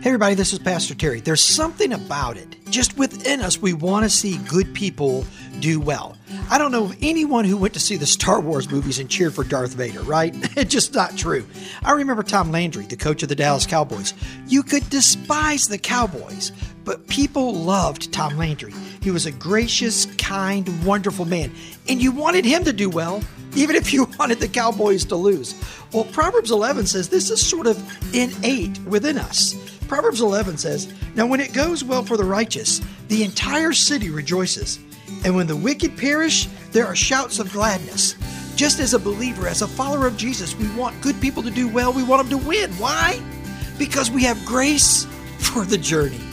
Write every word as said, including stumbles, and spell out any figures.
Hey everybody, this is Pastor Terry. There's something about it. Just within us, we want to see good people do well. I don't know of anyone who went to see the Star Wars movies and cheered for Darth Vader, right? It's just not true. I remember Tom Landry, the coach of the Dallas Cowboys. You could despise the Cowboys, but people loved Tom Landry. He was a gracious, kind, wonderful man, and you wanted him to do well, even if you wanted the Cowboys to lose. Well, Proverbs eleven says this is sort of innate within us. Proverbs eleven says, "Now when it goes well for the righteous, the entire city rejoices. And when the wicked perish, there are shouts of gladness." Just as a believer, as a follower of Jesus, we want good people to do well. We want them to win. Why? Because we have grace for the journey.